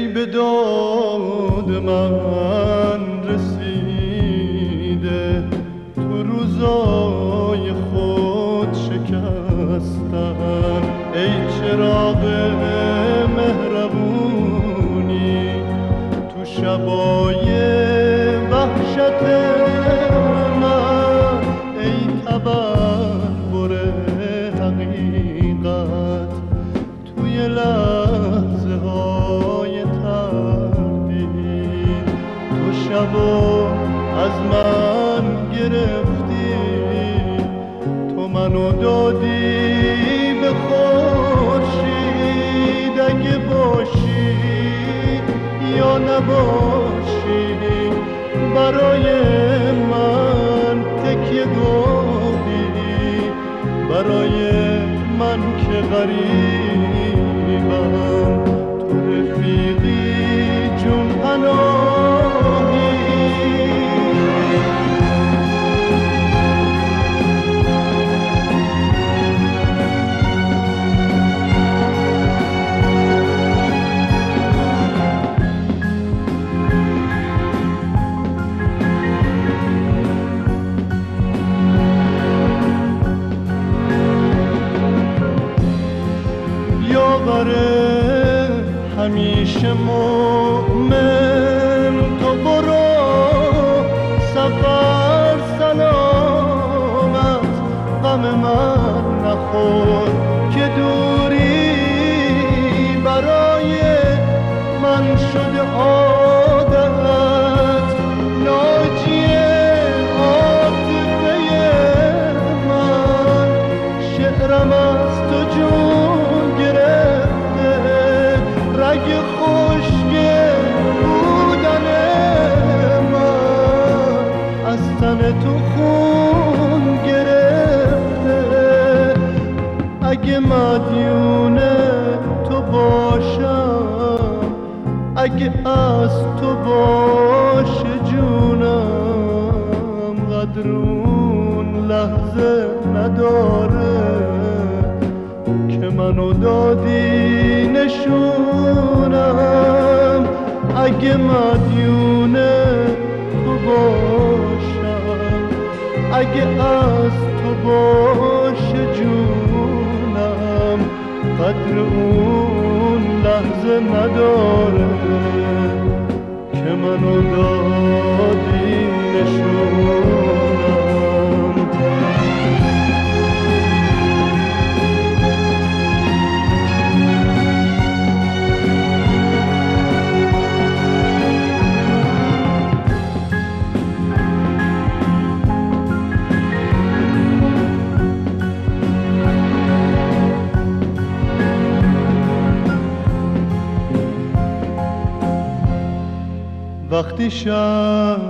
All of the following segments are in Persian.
به داد من رسیده، تو روزای خود شکستن. ای چراغ مهربونی تو شبای وحشت من، ای تبربر حقیقت توی لحظه های تردید. تو شبو از من گرفتی، تو منو دادی به خورشید. اگه باشی یا نباشی برای من تکیه گاهی، برای من که غریبم تو رفیقی جون پناهی. همیشه مومن تو برو سفر سلامت، غم من نخور که دوری برای من شده عادت. ناجی عاطفه من شعرم از تو جون گرفته، رگ خشک بودن من از تن تو خون گرفته. اگه مدیون تو باشم، اگه از تو باشه جونم، قدر اون لحظه نداره که منو دادی نشونم. اگه مدیون تو باشم، اگه از تو باشه جونم، قدر اون لحظه نداره که منو دادی نشونم. وقتی شب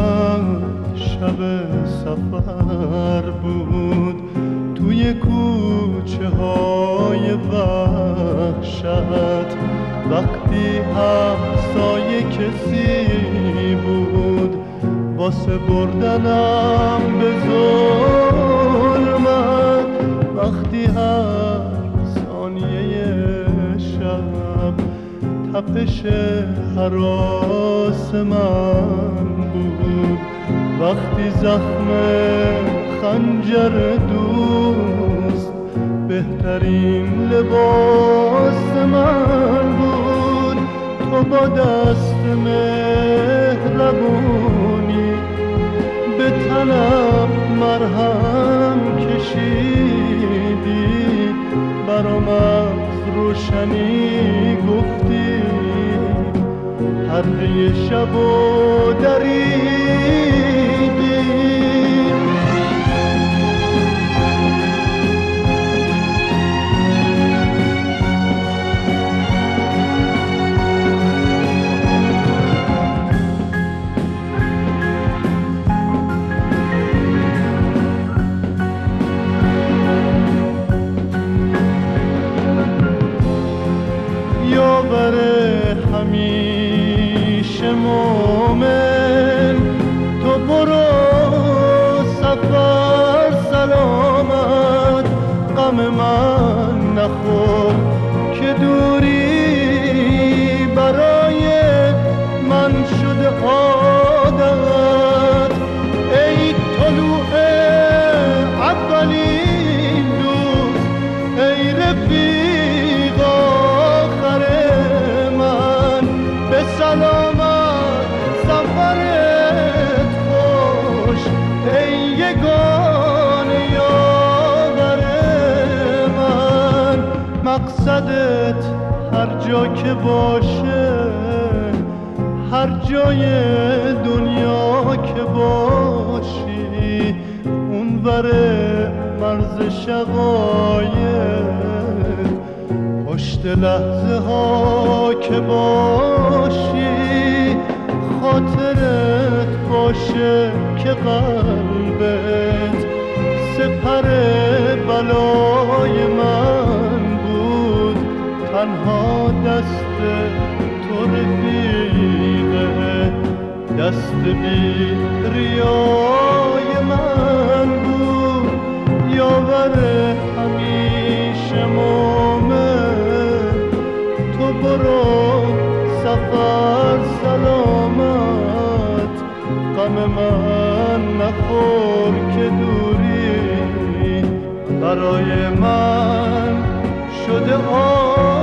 سفر بود توی کوچه های وحشت، وقتی همسایه کسی بود واسه بردنم به ظلمت، وقتی هر ثانیه شب تپش هراس من بود، وقتی زخم خنجر دوست بهترین لباس من بود. تو با دست مهربونی به تنم مرهم کشیدی، برام از روشنی گفتی، پرده شب و دریدی. یاور همیشه مومن تو برو سفر سلامت، غم من نخور که دوری برای مقصدت هر جا که باشه، هر جای دنیا که باشی، اونور مرز شقایق پشت لحظه ها که باشی، خاطرت باشه که قلبت سپر بلای من بود، تنها دست تو رفیقه، دست بی ریای من بود، یاور همیشه مومن. تو برو سفر سلامت، غم من نخور که دوری برای من شده